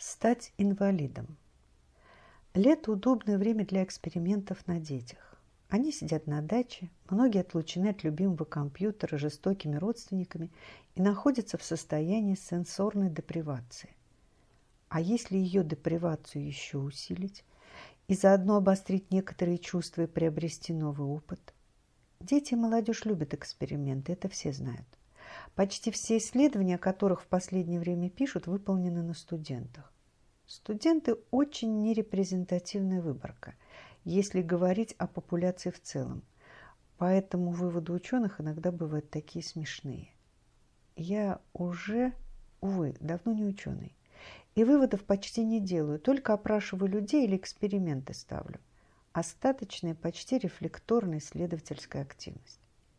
Стать инвалидом. Лето – удобное время для экспериментов на детях. Они сидят на даче, многие отлучены от любимого компьютера жестокими родственниками и находятся в состоянии сенсорной депривации. А если ее депривацию еще усилить и заодно обострить некоторые чувства и приобрести новый опыт? Дети и молодежь любят эксперименты, это все знают. Почти все исследования, о которых в последнее время пишут, выполнены на студентах. Студенты – очень нерепрезентативная выборка, если говорить о популяции в целом. Поэтому выводы ученых иногда бывают такие смешные. Я уже, увы, давно не ученый. И выводов почти не делаю, только опрашиваю людей или эксперименты ставлю. Остаточная, почти рефлекторная исследовательская активность.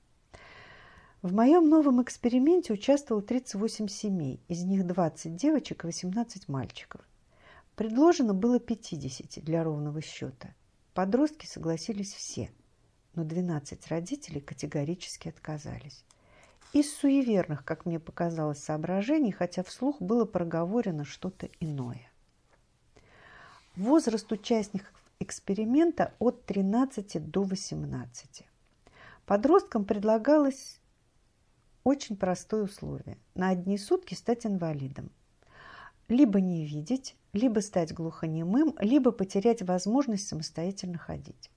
В моем новом эксперименте участвовало 38 семей, из них 20 девочек и 18 мальчиков. Предложено было 50 для ровного счета. Подростки согласились все, но 12 родителей категорически отказались. Из суеверных, как мне показалось, соображений, хотя вслух было проговорено что-то иное. Возраст участников эксперимента от 13 до 18. Подросткам предлагалось очень простое условие – на одни сутки стать инвалидом. Либо не видеть, либо стать глухонемым, либо потерять возможность самостоятельно ходить.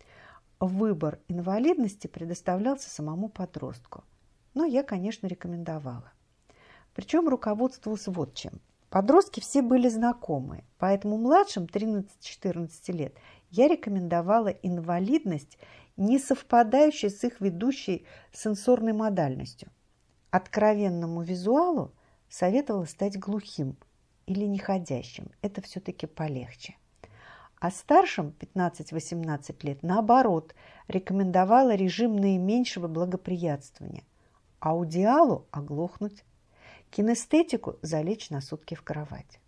Выбор инвалидности предоставлялся самому подростку, но я, конечно, рекомендовала. Причем руководствовалась вот чем. Подростки все были знакомые, поэтому младшим 13-14 лет я рекомендовала инвалидность, не совпадающую с их ведущей сенсорной модальностью. Откровенному визуалу советовала стать глухим или неходящим. Это все-таки полегче. А старшим 15-18 лет, наоборот, рекомендовала режим наименьшего благоприятствования. Аудиалу – оглохнуть, кинестетику – залечь на сутки в кровать.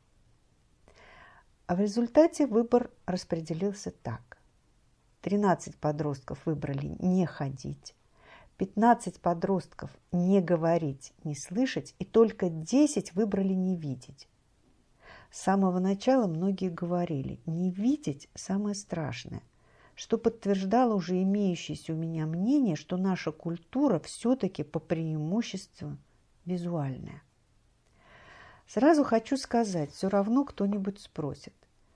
А в результате выбор распределился так. 13 подростков выбрали не ходить, 15 подростков не говорить, не слышать, и только 10 выбрали не видеть. С самого начала многие говорили, не видеть – самое страшное, что подтверждало уже имеющееся у меня мнение, что наша культура все-таки по преимуществу визуальная. Сразу хочу сказать, все равно кто-нибудь спросит.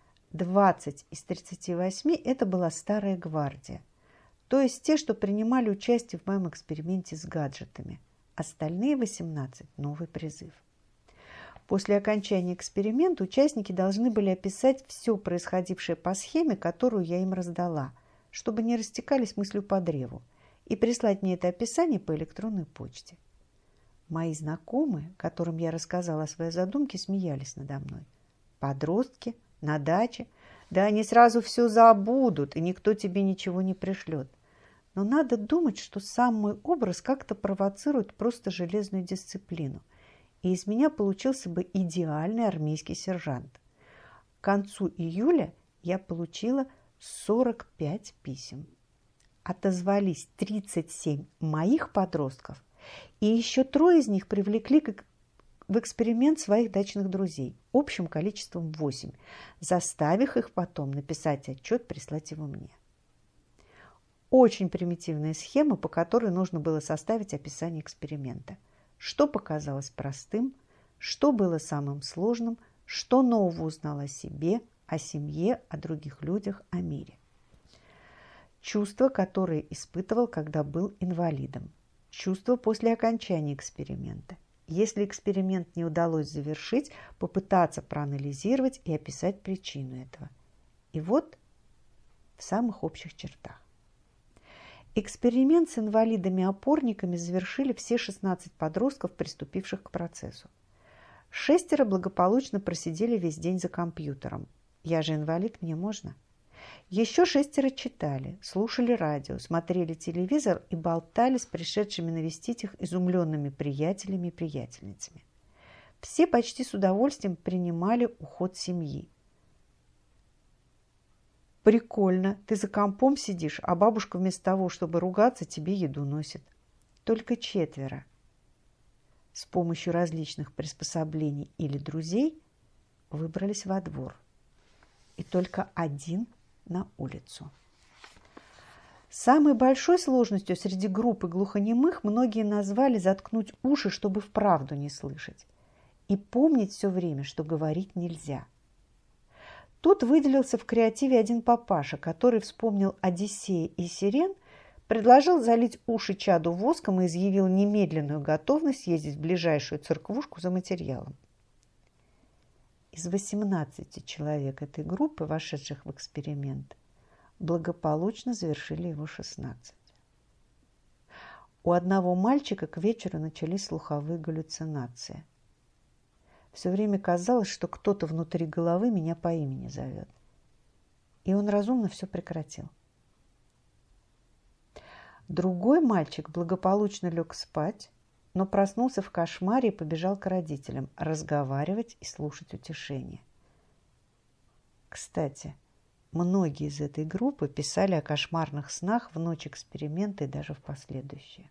20 из 38 – это была старая гвардия, то есть те, что принимали участие в моем эксперименте с гаджетами. Остальные 18 – новый призыв. После окончания эксперимента участники должны были описать все происходившее по схеме, которую я им раздала, чтобы не растекались мыслью по древу, и прислать мне это описание по электронной почте. Мои знакомые, которым я рассказала о своей задумке, смеялись надо мной. Подростки, на даче, да они сразу все забудут, и никто тебе ничего не пришлет. Но надо думать, что сам мой образ как-то провоцирует просто железную дисциплину. И из меня получился бы идеальный армейский сержант. К концу июля я получила 45 писем. Отозвались 37 моих подростков, и еще 3 из них привлекли в эксперимент своих дачных друзей, общим количеством 8, заставив их потом написать отчет, прислать его мне. Очень примитивная схема, по которой нужно было составить описание эксперимента. Что показалось простым, что было самым сложным, что нового узнал о себе, о семье, о других людях, о мире. Чувства, которые испытывал, когда был инвалидом. Чувства после окончания эксперимента. Если эксперимент не удалось завершить, попытаться проанализировать и описать причину этого. И вот в самых общих чертах. Эксперимент с инвалидами-опорниками завершили все 16 подростков, приступивших к процессу. 6 благополучно просидели весь день за компьютером. Я же инвалид, мне можно. Еще 6 читали, слушали радио, смотрели телевизор и болтали с пришедшими навестить их изумленными приятелями и приятельницами. Все почти с удовольствием принимали уход семьи. Прикольно, ты за компом сидишь, а бабушка вместо того, чтобы ругаться, тебе еду носит. Только 4 с помощью различных приспособлений или друзей выбрались во двор. И только один на улицу. Самой большой сложностью среди группы глухонемых многие назвали заткнуть уши, чтобы вправду не слышать. И помнить все время, что говорить нельзя. Тут выделился в креативе один папаша, который вспомнил «Одиссея» и «Сирен», предложил залить уши чаду воском и изъявил немедленную готовность ездить в ближайшую церквушку за материалом. Из 18 человек этой группы, вошедших в эксперимент, благополучно завершили его 16. У одного мальчика к вечеру начались слуховые галлюцинации. Все время казалось, что кто-то внутри головы меня по имени зовет. И он разумно все прекратил. Другой мальчик благополучно лег спать, но проснулся в кошмаре и побежал к родителям разговаривать и слушать утешение. Кстати, многие из этой группы писали о кошмарных снах в ночь эксперимента и даже в последующие.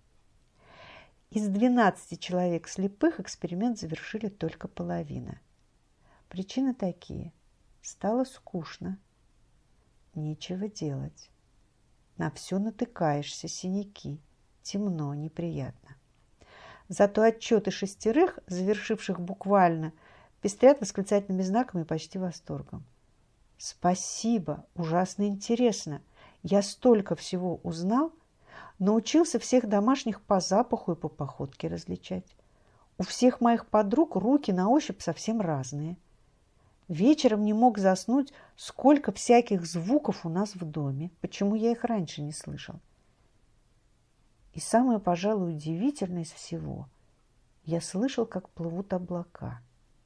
Из 12 человек слепых эксперимент завершили только половина. Причины такие. Стало скучно, нечего делать. На все натыкаешься, синяки, темно, неприятно. Зато отчеты 6, завершивших буквально, пестрят восклицательными знаками и почти восторгом. Спасибо, ужасно интересно. Я столько всего узнал, научился всех домашних по запаху и по походке различать. У всех моих подруг руки на ощупь совсем разные. Вечером не мог заснуть, сколько всяких звуков у нас в доме, почему я их раньше не слышал. И самое, пожалуй, удивительное из всего, я слышал, как плывут облака.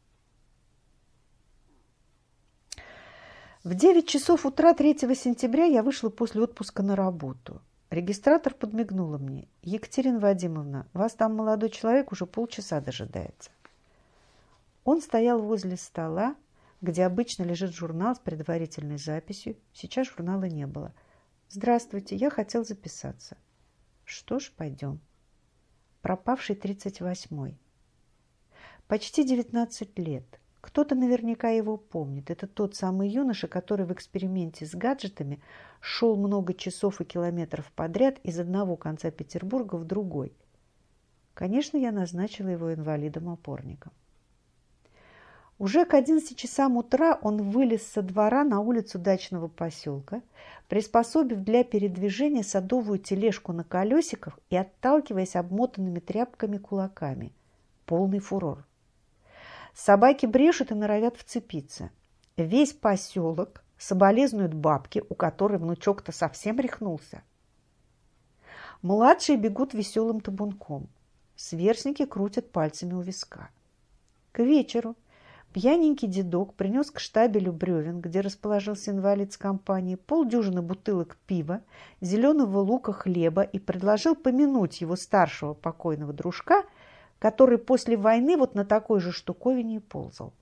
В 9 часов утра 3 сентября я вышла после отпуска на работу. Регистратор подмигнула мне. «Екатерина Вадимовна, вас там молодой человек уже полчаса дожидается». Он стоял возле стола, где обычно лежит журнал с предварительной записью. Сейчас журнала не было. «Здравствуйте, я хотел записаться». «Что ж, пойдем». Пропавший 38-й. Почти 19 лет. Кто-то наверняка его помнит. Это тот самый юноша, который в эксперименте с гаджетами шел много часов и километров подряд из одного конца Петербурга в другой. Конечно, я назначила его инвалидом-опорником. Уже к 11 часам утра он вылез со двора на улицу дачного поселка, приспособив для передвижения садовую тележку на колесиках и отталкиваясь обмотанными тряпками кулаками. Полный фурор. Собаки брешут и норовят вцепиться. Весь поселок соболезнует бабке, у которой внучок-то совсем рехнулся. Младшие бегут веселым табунком. Сверстники крутят пальцами у виска. К вечеру пьяненький дедок принес к штабелю бревен, где расположился инвалид с компанией, полдюжины бутылок пива, зеленого лука, хлеба и предложил помянуть его старшего покойного дружка, который после войны вот на такой же штуковине и ползал.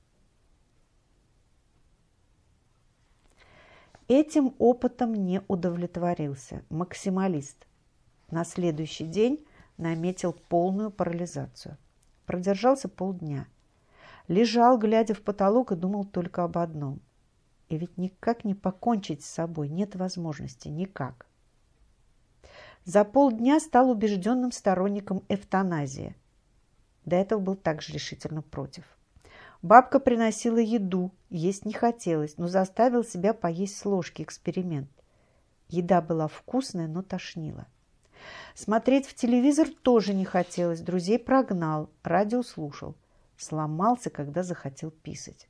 Этим опытом не удовлетворился максималист. На следующий день наметил полную парализацию. Продержался полдня. Лежал, глядя в потолок, и думал только об одном. И ведь никак не покончить с собой нет возможности, никак. За полдня стал убежденным сторонником эвтаназии. До этого был также решительно против. Бабка приносила еду, есть не хотелось, но заставил себя поесть с ложки, эксперимент. Еда была вкусная, но тошнила. Смотреть в телевизор тоже не хотелось, друзей прогнал, радио слушал. Сломался, когда захотел писать.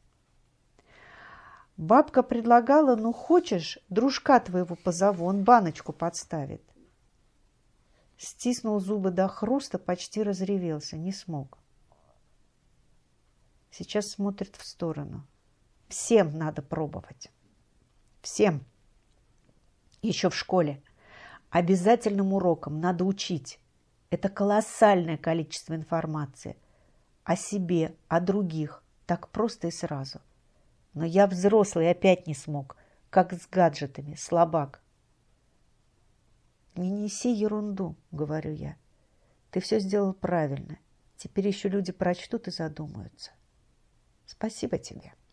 Бабка предлагала: ну хочешь, дружка твоего позову, он баночку подставит. Стиснул зубы до хруста, почти разревелся, не смог. Сейчас смотрит в сторону. Всем надо пробовать. Всем. Еще в школе. Обязательным уроком надо учить. Это колоссальное количество информации. О себе, о других. Так просто и сразу. Но я взрослый и опять не смог. Как с гаджетами. Слабак. Не неси ерунду, говорю я. Ты все сделал правильно. Теперь еще люди прочтут и задумаются. Спасибо тебе.